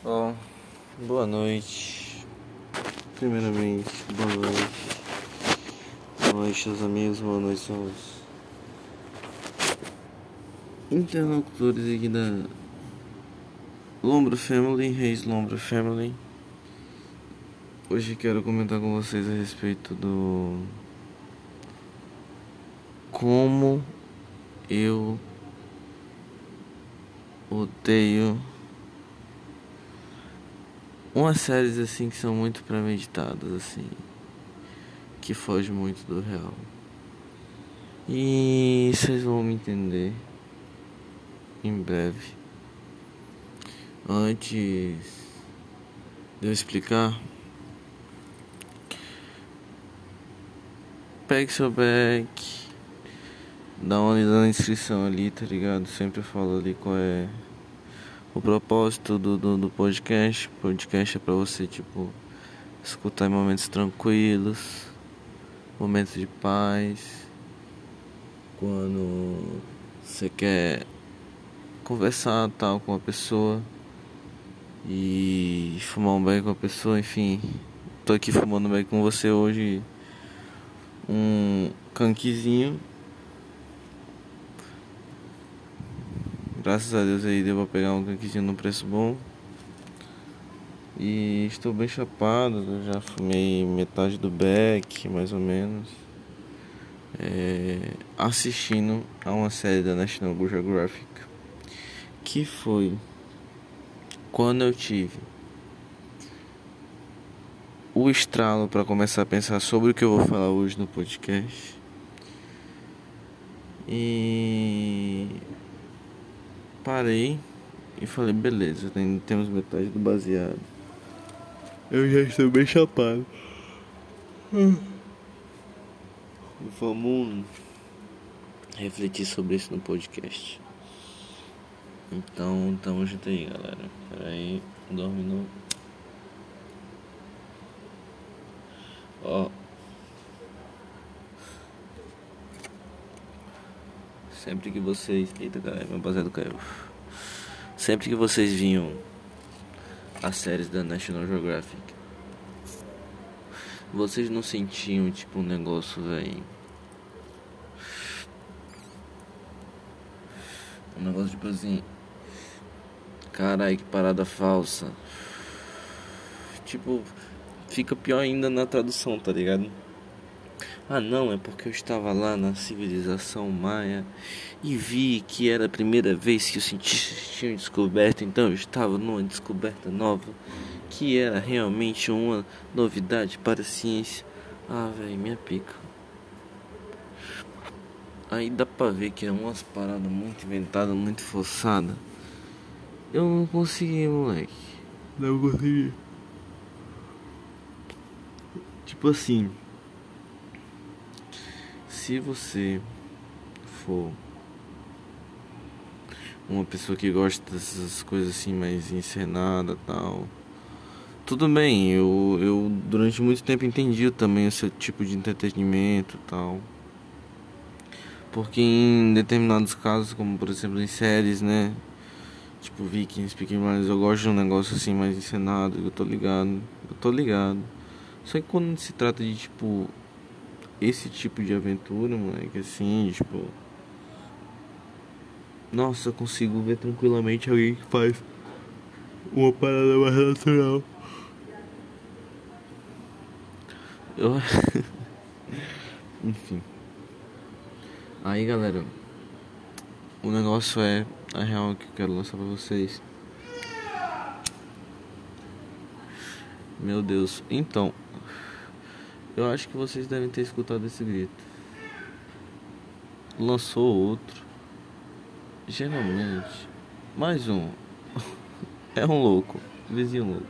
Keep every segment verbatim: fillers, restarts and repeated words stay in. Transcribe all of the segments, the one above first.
Ó, boa noite. Primeiramente, boa noite. Boa noite aos amigos, boa noite aos interlocutores aqui da Lombra Family, Reis Lombra Family. Hoje quero comentar com vocês a respeito do como eu odeio umas séries assim que são muito premeditadas, assim, que fogem muito do real. E vocês vão me entender em breve. Antes de eu explicar, pegue seu back, dá uma lida na inscrição ali, tá ligado? Sempre falo ali qual é o propósito do, do, do podcast. O podcast é pra você, tipo, escutar em momentos tranquilos, momentos de paz, quando você quer conversar tal com a pessoa e fumar um beck com a pessoa, enfim. Tô aqui fumando um beck com você hoje, um canquezinho. Graças a Deus aí deu pra pegar um canquezinho num preço bom. E estou bem chapado, eu já fumei metade do beck, mais ou menos. É, assistindo a uma série da National Geographic, que foi quando eu tive o estralo para começar a pensar sobre o que eu vou falar hoje no podcast. E parei e falei, beleza, tem, temos metade do baseado. Eu já estou bem chapado. Hum. Vamos refletir sobre isso no podcast. Então, tamo junto aí, galera. Pera aí, dorme no... Ó. Sempre que vocês... Eita, caralho, meu baseado caiu. Sempre que vocês vinham as séries da National Geographic, vocês não sentiam, tipo, um negócio, velho... Um negócio, tipo assim... Carai, que parada falsa. Tipo, fica pior ainda na tradução, tá ligado? Ah não, é porque eu estava lá na civilização maia e vi que era a primeira vez que os cientistas tinham descoberto, então eu estava numa descoberta nova, que era realmente uma novidade para a ciência. Ah, velho, minha pica. Aí dá pra ver que é umas paradas muito inventadas, muito forçadas. Eu não consegui, moleque. Não consegui. Tipo assim, se você for uma pessoa que gosta dessas coisas assim mais encenada e tal, tudo bem, eu, eu durante muito tempo entendi também esse tipo de entretenimento e tal. Porque em determinados casos, como por exemplo em séries, né, tipo Vikings, Peaky Blinders, eu gosto de um negócio assim mais encenado, eu tô ligado, eu tô ligado. Só que quando se trata de tipo esse tipo de aventura, moleque, assim, tipo, nossa, eu consigo ver tranquilamente alguém que faz uma parada mais natural. Eu... Enfim. Aí, galera, o negócio é a real que eu quero lançar pra vocês. Meu Deus. Então, eu acho que vocês devem ter escutado esse grito. Lançou outro. Geralmente, mais um. É um louco. Vizinho louco.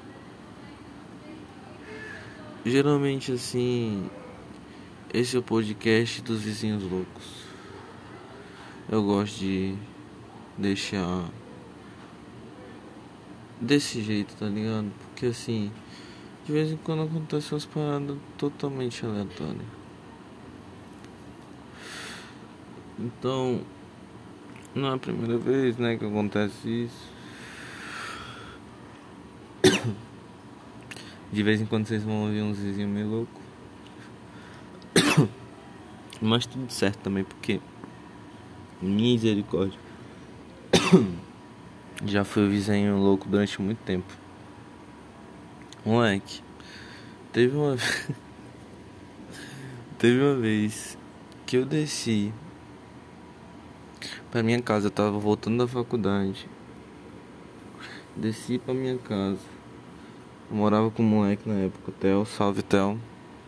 Geralmente, assim, esse é o podcast dos vizinhos loucos. Eu gosto de deixar desse jeito, tá ligado? Porque assim, de vez em quando acontecem umas paradas totalmente aleatórias. Então, não é a primeira vez, né, que acontece isso. De vez em quando vocês vão ouvir uns vizinhos meio loucos. Mas tudo certo também, porque misericórdia. Já fui o vizinho louco durante muito tempo. Moleque, teve uma Teve uma vez que eu desci pra minha casa, eu tava voltando da faculdade. Desci pra minha casa. Eu morava com um moleque na época, o Theo, salve Theo.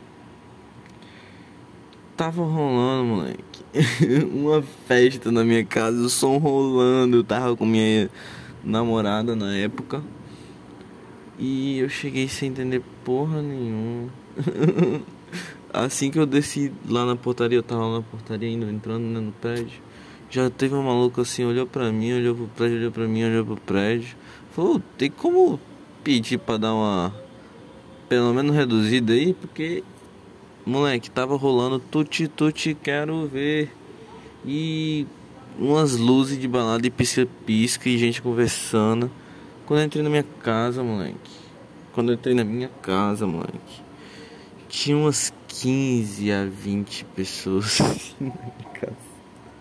Tava rolando, moleque, uma festa na minha casa, o som rolando. Eu tava com minha namorada na época. E eu cheguei sem entender porra nenhuma. Assim que eu desci lá na portaria, eu tava lá na portaria indo, entrando, né, no prédio. Já teve um maluco assim, olhou pra mim, olhou pro prédio, olhou pra mim, olhou pro prédio. Falou, tem como pedir pra dar uma, pelo menos reduzida aí? Porque, moleque, tava rolando tuti tuti, quero ver. E umas luzes de balada e pisca-pisca e gente conversando. Quando eu entrei na minha casa, moleque. Quando eu entrei na minha casa, moleque, tinha umas quinze a vinte pessoas na minha casa.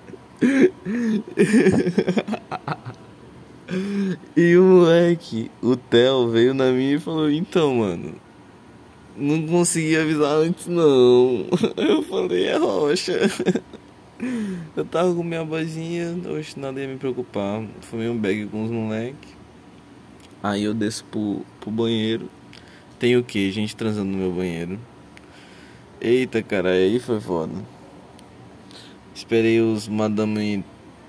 E o moleque, o Theo, veio na minha e falou, então, mano, não consegui avisar antes não. Eu falei, é rocha. Eu tava com minha basinha, hoje nada ia me preocupar. Fumei um bag com os moleques. Aí eu desço pro, pro banheiro. Tem o que? Gente transando no meu banheiro. Eita, cara, aí foi foda. Esperei os madame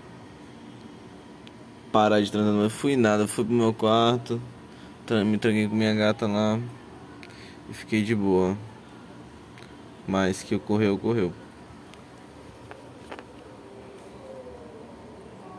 parar de transar, não fui nada. Fui pro meu quarto, me tranquei com minha gata lá e fiquei de boa. Mas que ocorreu, ocorreu.